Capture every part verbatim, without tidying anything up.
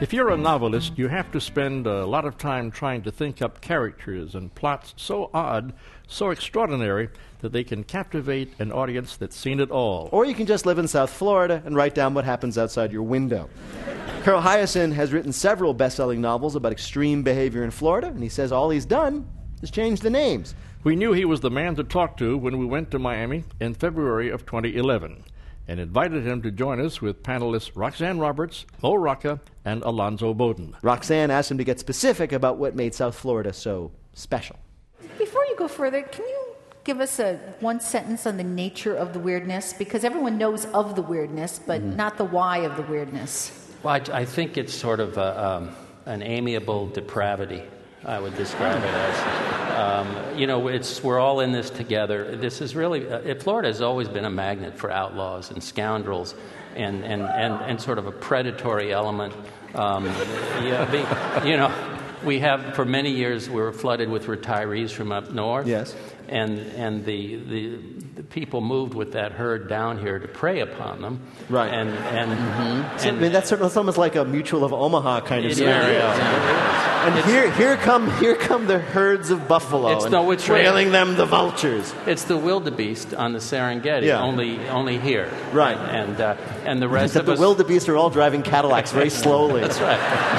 If you're a novelist, you have to spend a lot of time trying to think up characters and plots so odd, so extraordinary, that they can captivate an audience that's seen it all. Or you can just live in South Florida and write down what happens outside your window. Carl Hiaasen has written several best-selling novels about extreme behavior in Florida, and he says all he's done is change the names. We knew he was the man to talk to when we went to Miami in February of twenty eleven and invited him to join us with panelists Roxanne Roberts, Mo Rocca, and Alonzo Bowden. Roxanne asked him to get specific about what made South Florida so special. Before you go further, can you give us a one sentence on the nature of the weirdness? Because everyone knows of the weirdness, but mm. not the why of the weirdness. Well, I, I think it's sort of a, um, an amiable depravity, I would describe it as. Um, you know, it's we're all in this together. This is really, uh, Florida has always been a magnet for outlaws and scoundrels and, and, and, and sort of a predatory element. Um, yeah, be, you know, we have, for many years, we were flooded with retirees from up north. Yes. And and the, the the people moved with that herd down here to prey upon them. Right. And and, mm-hmm. so, and I mean, that's, that's almost like a Mutual of Omaha kind of it scenario. Is, and it's, here here come here come the herds of buffalo it's, and no, it's trailing right. them the vultures. It's the wildebeest on the Serengeti, yeah. only only here. Right. And uh, and the rest Except of the us. The wildebeest are all driving Cadillacs very slowly. That's right.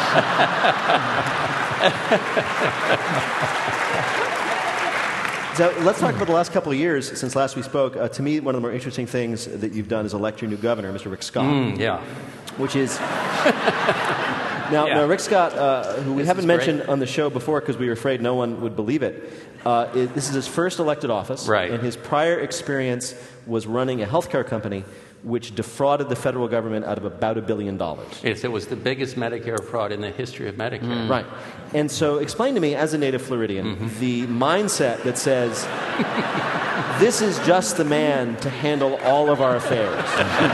So let's talk about the last couple of years since last we spoke. Uh, to me, one of the more interesting things that you've done is elect your new governor, Mister Rick Scott. Mm, yeah. Which is... now, yeah. now, Rick Scott, uh, who we this haven't mentioned great. on the show before because we were afraid no one would believe it, uh, it, this is his first elected office. Right. And his prior experience was running a healthcare company which defrauded the federal government out of about a billion dollars. Yes, it was the biggest Medicare fraud in the history of Medicare. Mm. Right. And so explain to me, as a native Floridian, mm-hmm. the mindset that says, this is just the man to handle all of our affairs.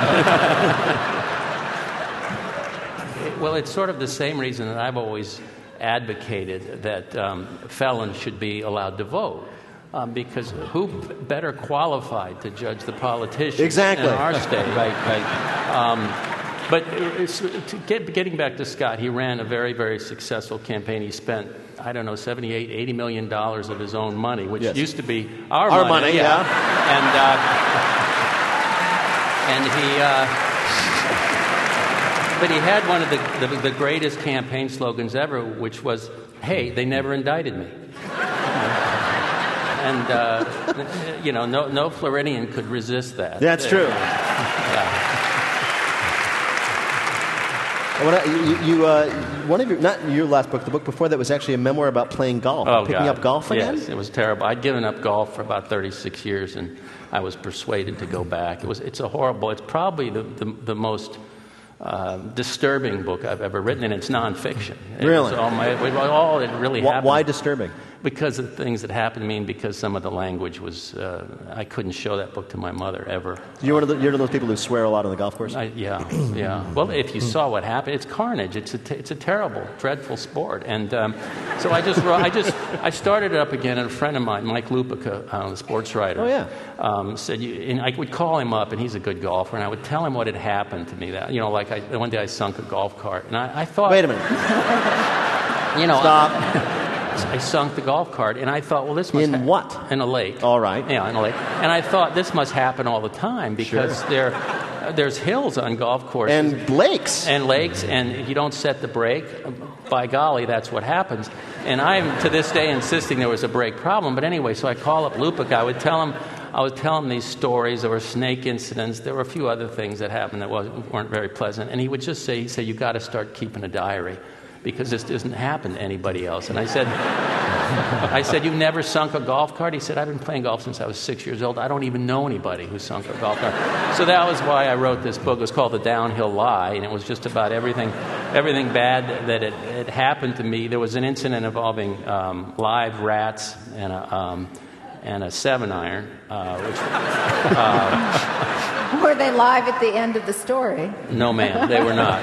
Well, it's sort of the same reason that I've always advocated that um, felons should be allowed to vote. Um, because who better qualified to judge the politicians exactly. in our state? Right, right. Um, but it's, to get, getting back to Scott, he ran a very, very successful campaign. He spent, I don't know, seventy-eight, eighty million dollars of his own money, which yes. used to be our, our money. money, yeah. yeah. And, uh, and he... Uh, But he had one of the, the, the greatest campaign slogans ever, which was, hey, they never indicted me. And, uh, you know, no, no Floridian could resist that. That's true. Yeah. Well, you, you, uh, one of your, not your last book, the book before that was actually a memoir about playing golf. Oh, Picking God. up golf again? Yes, it was terrible. I'd given up golf for about thirty-six years, and I was persuaded to go back. It was, it's a horrible, it's probably the, the, the most... Uh, disturbing book I've ever written, and it's nonfiction. It really? All, my, all it really why, happened. Why disturbing? Because of things that happened to me, and because some of the language was, uh, I couldn't show that book to my mother ever. You're one of, the, you're one of those people who swear a lot on the golf course? I, yeah, yeah. Well, if you saw what happened, it's carnage. It's a, t- it's a terrible, dreadful sport. And um, so I just, I just, I started it up again, and a friend of mine, Mike Lupica, uh, the sports writer, oh, yeah. um, said, you, and I would call him up, and he's a good golfer, and I would tell him what had happened to me. That, you know, like I, one day I sunk a golf cart, and I, I thought... Wait a minute. You know... Stop. I, I sunk the golf cart, and I thought, well, this must... In ha- what? In a lake. All right. Yeah, in a lake. And I thought, this must happen all the time, because sure. there, uh, there's hills on golf courses. And lakes. And lakes, and if you don't set the brake, by golly, that's what happens. And I'm, to this day, insisting there was a brake problem. But anyway, so I call up Lupica. I would tell him... I would tell him these stories. There were snake incidents. There were a few other things that happened that wasn't, weren't very pleasant. And he would just say, he said, you got to start keeping a diary because this doesn't happen to anybody else. And I said, I said, you've never sunk a golf cart? He said, I've been playing golf since I was six years old. I don't even know anybody who sunk a golf cart. So that was why I wrote this book. It was called The Downhill Lie, and it was just about everything everything bad that it, it happened to me. There was an incident involving um, live rats and a... Um, and a seven iron, uh, which... Uh, were they live at the end of the story? No, ma'am, they were not.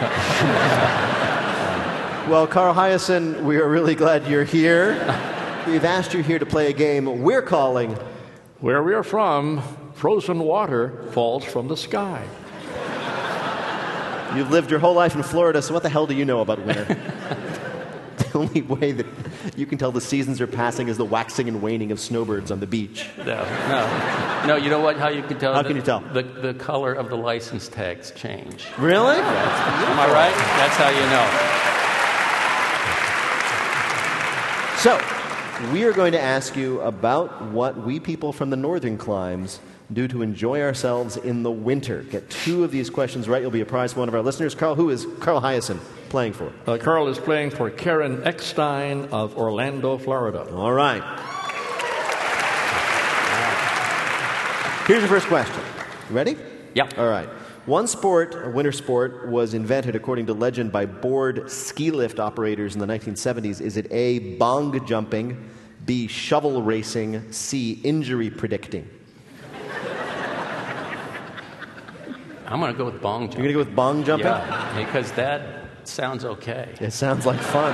Well, Carl Hiaasen, we are really glad you're here. We've asked you here to play a game we're calling... Where we're from, frozen water falls from the sky. You've lived your whole life in Florida, so what the hell do you know about winter? The only way that you can tell the seasons are passing is the waxing and waning of snowbirds on the beach. No, no. No, you know what? How you can tell? How the, can you tell? The, the color of the license tags change. Really? Am I right? That's how you know. So, we are going to ask you about what we people from the northern climes do to enjoy ourselves in the winter. Get two of these questions right, you'll be a prize for one of our listeners. Carl, who is Carl Hyacin playing for? Uh, Carl is playing for Karen Eckstein of Orlando, Florida. All right. Here's your first question. You ready? Yeah. All right. One sport, a winter sport, was invented, according to legend, by bored ski lift operators in the nineteen seventies. Is it A, bong jumping, B, shovel racing, C, injury predicting? I'm going to go with bong jumping. You're going to go with bong jumping? Yeah, because that sounds okay. It sounds like fun.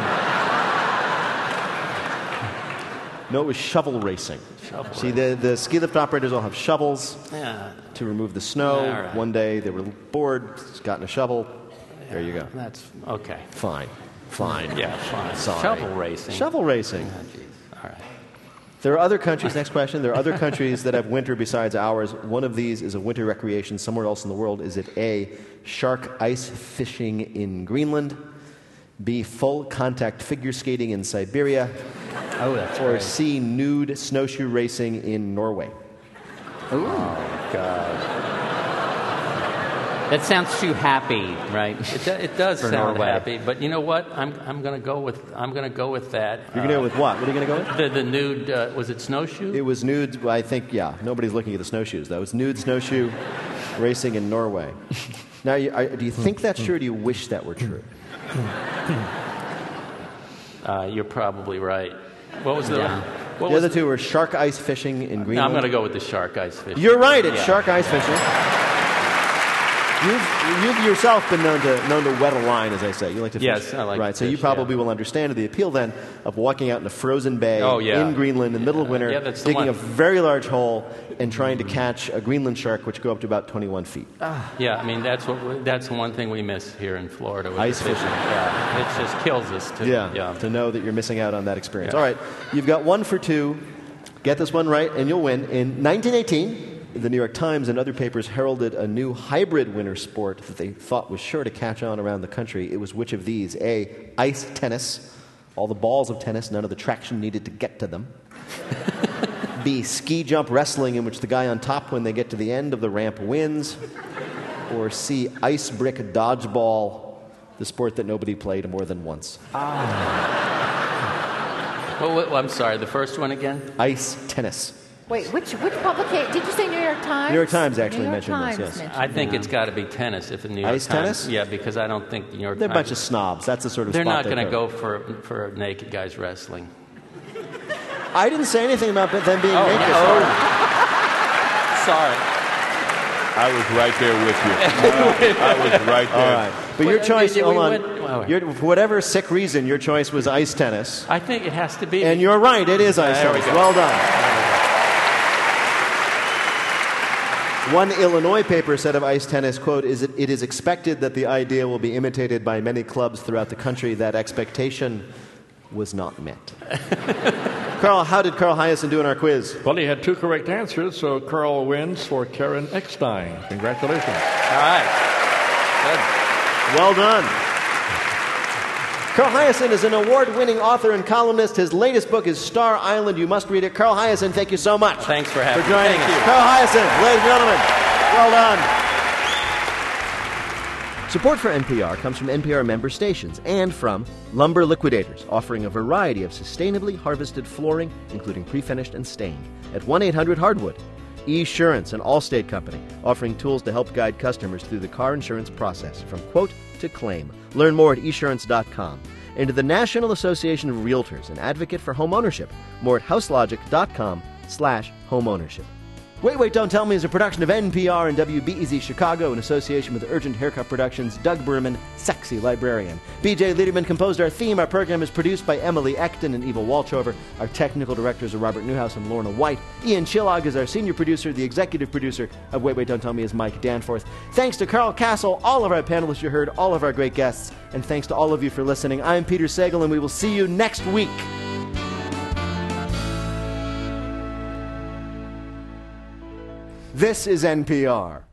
No, it was shovel racing. Shovel See, the, the ski lift operators all have shovels Yeah, to remove the snow. All right. One day they were bored, gotten a shovel. There you go. that's okay. Fine. Fine. Yeah, fine. Sorry. Shovel racing. Shovel racing. Oh, geez. All right. There are other countries, next question, there are other countries that have winter besides ours. One of these is a winter recreation somewhere else in the world. Is it A, shark ice fishing in Greenland, B, full contact figure skating in Siberia, Oh, that's or great. C, nude snowshoe racing in Norway? Ooh. Oh, God. That sounds too happy, right? It, do, it does For sound Norway. happy, but you know what? I'm I'm going to go with I'm going to go with that. You're going to go with what? What are you going to go with? the the nude uh, was it snowshoe? It was nude, well, I think, yeah. Nobody's looking at the snowshoes, though. It's nude snowshoe racing in Norway. Now, you, I, do you think that's true, or do you wish that were true? Uh, you're probably right. What was the? Yeah. What The was other two were shark ice fishing in Greenland. No, I'm going to go with the shark ice fishing. You're right, it's Yeah. shark ice fishing. You've, you've yourself been known to known to wet a line, as I say. You like to fish. Yes, I like to Right, so you fish, probably yeah. will understand the appeal then of walking out in a frozen bay Oh, yeah. in Greenland in the middle of winter, Yeah, that's the digging one. a very large hole and trying to catch a Greenland shark, which go up to about twenty-one feet. Yeah, I mean that's what we, that's the one thing we miss here in Florida. With Ice the fishing. fishing. Yeah, it just kills us. To, Yeah, yeah. to know that you're missing out on that experience. Yeah. All right, you've got one for two. Get this one right, and you'll win. In nineteen eighteen, the New York Times and other papers heralded a new hybrid winter sport that they thought was sure to catch on around the country. It was which of these? A, ice tennis, all the balls of tennis, none of the traction needed to get to them. B, ski jump wrestling, in which the guy on top, when they get to the end of the ramp, wins. Or C, ice brick dodgeball, the sport that nobody played more than once. Well, well, I'm sorry. The first one again. Ice tennis. Wait, which which publication? Did you say New York Times? New York Times actually New York mentioned this, Times yes. mentioned I think it. it's got to be tennis. If the New York Ice Times, tennis? Yeah, because I don't think the New York They're a Times. bunch of snobs. That's the sort of They're spot not going to they go for for naked guys wrestling. I didn't say anything about them being Oh, naked. yeah. Sorry. I was right there with you. I was right there. All right. But your Wait, choice, did we hold on. win? Well, Your, for whatever sick reason, your choice was ice tennis. I think it has to be. And you're right, it is ice There we tennis. go. Well done. One Illinois paper said of ice tennis, quote, is it, it is expected that the idea will be imitated by many clubs throughout the country. That expectation was not met. Carl, how did Carl Hyacin do in our quiz? Well, he had two correct answers, so Carl wins for Karen Eckstein. Congratulations. All right. Good. Well done. Carl Hyacin is an award-winning author and columnist. His latest book is Star Island. You must read it. Carl Hyacin, thank you so much. Thanks for having for me. joining Thank us. you. Carl Hyacin, ladies and gentlemen, well done. Support for N P R comes from N P R member stations and from Lumber Liquidators, offering a variety of sustainably harvested flooring, including pre-finished and stained, at one eight hundred hardwood. Esurance, an Allstate company, offering tools to help guide customers through the car insurance process, from quote to claim. Learn more at esurance dot com. And to the National Association of Realtors, an advocate for home ownership. More at houselogic dot com slash home ownership. Wait, Wait, Don't Tell Me is a production of N P R and W B E Z Chicago in association with Urgent Haircut Productions, Doug Berman, Sexy Librarian. B J Liederman composed our theme. Our program is produced by Emily Eckton and Eva Walchover. Our technical directors are Robert Newhouse and Lorna White. Ian Chillog is our senior producer. The executive producer of Wait, Wait, Don't Tell Me is Mike Danforth. Thanks to Carl Castle, all of our panelists you heard, all of our great guests, and thanks to all of you for listening. I'm Peter Sagal, and we will see you next week. This is N P R.